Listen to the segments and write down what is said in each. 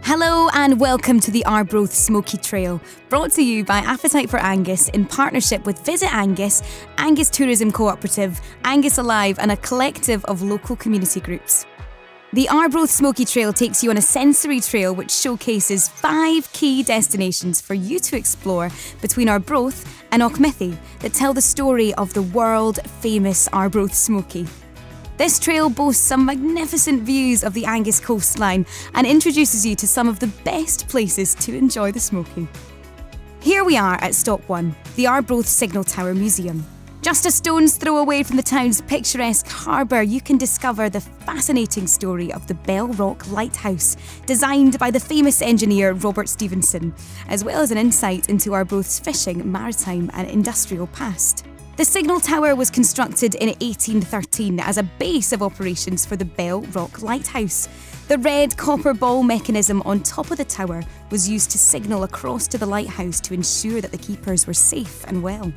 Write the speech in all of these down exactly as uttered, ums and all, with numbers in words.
Hello and welcome to the Arbroath Smoky Trail, brought to you by Appetite for Angus in partnership with Visit Angus, Angus Tourism Cooperative, Angus Alive and a collective of local community groups. The Arbroath Smoky Trail takes you on a sensory trail which showcases five key destinations for you to explore between Arbroath and Auchmithie that tell the story of the world-famous Arbroath Smoky. This trail boasts some magnificent views of the Angus coastline and introduces you to some of the best places to enjoy the Smoky. Here we are at Stop one, the Arbroath Signal Tower Museum. Just a stone's throw away from the town's picturesque harbour, you can discover the fascinating story of the Bell Rock Lighthouse, designed by the famous engineer Robert Stevenson, as well as an insight into Arbroath's fishing, maritime and industrial past. The signal tower was constructed in eighteen thirteen as a base of operations for the Bell Rock Lighthouse. The red copper ball mechanism on top of the tower was used to signal across to the lighthouse to ensure that the keepers were safe and well.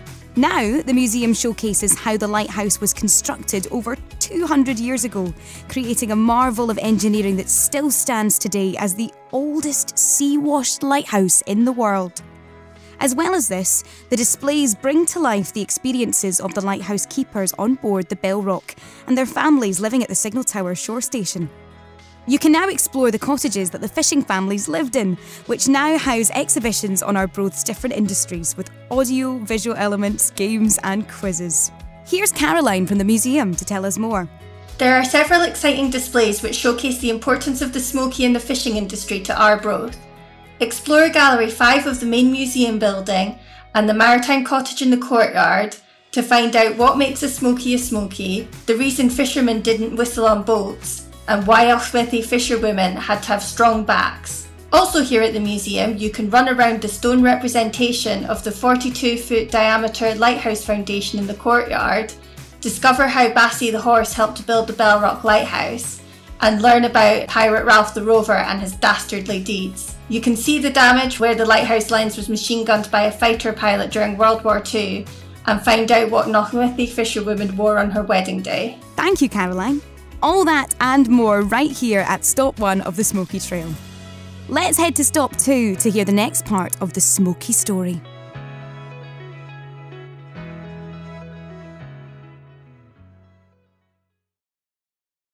Now, the museum showcases how the lighthouse was constructed over two hundred years ago, creating a marvel of engineering that still stands today as the oldest sea-washed lighthouse in the world. As well as this, the displays bring to life the experiences of the lighthouse keepers on board the Bell Rock and their families living at the Signal Tower shore station. You can now explore the cottages that the fishing families lived in, which now house exhibitions on Arbroath's different industries with audio, visual elements, games and quizzes. Here's Caroline from the museum to tell us more. There are several exciting displays which showcase the importance of the smoky and the fishing industry to Arbroath. Explore Gallery five of the main museum building and the Maritime Cottage in the courtyard to find out what makes a smoky a smoky, the reason fishermen didn't whistle on boats, and why Auchmithie fisherwomen had to have strong backs. Also here at the museum, you can run around the stone representation of the forty-two foot diameter lighthouse foundation in the courtyard, discover how Bassie the horse helped to build the Bell Rock Lighthouse, and learn about Pirate Ralph the Rover and his dastardly deeds. You can see the damage where the lighthouse lens was machine gunned by a fighter pilot during World War Two and find out what an Auchmithie fisherwoman wore on her wedding day. Thank you, Caroline. All that and more right here at Stop one of the Smoky Trail. Let's head to Stop two to hear the next part of the Smoky story.